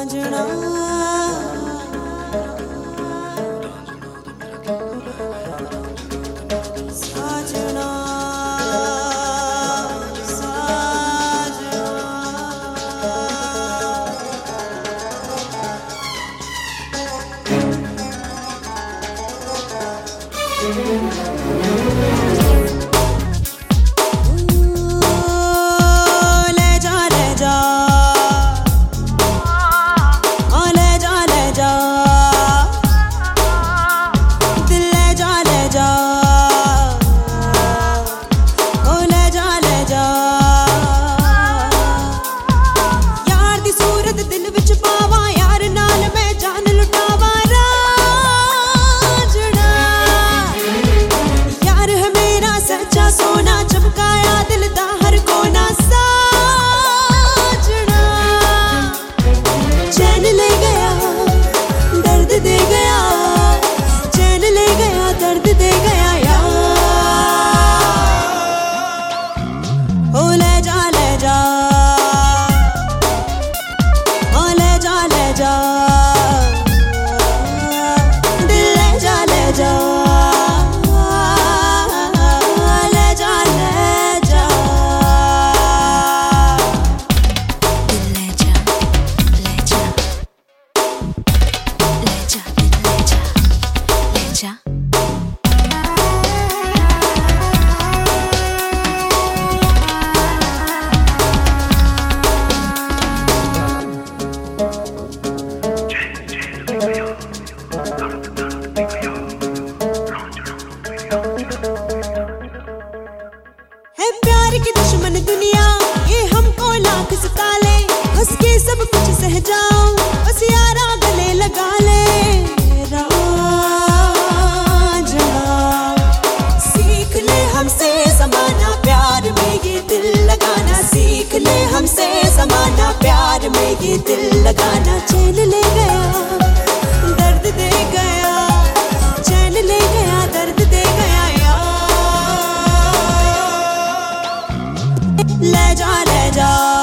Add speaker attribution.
Speaker 1: साजना साजना है प्यार की दुश्मन दुनिया, ये हमको लाख सता ले, हंस के सब कुछ सह जाओ, बस यारा गले लगा ले। सीख ले हमसे समाना प्यार में ये दिल लगाना, सीख ले हमसे समाना प्यार में ये दिल लगाना। चैन ले गया दर्द दे गया, चैन ले गया दर्द दे गया यार। ले जा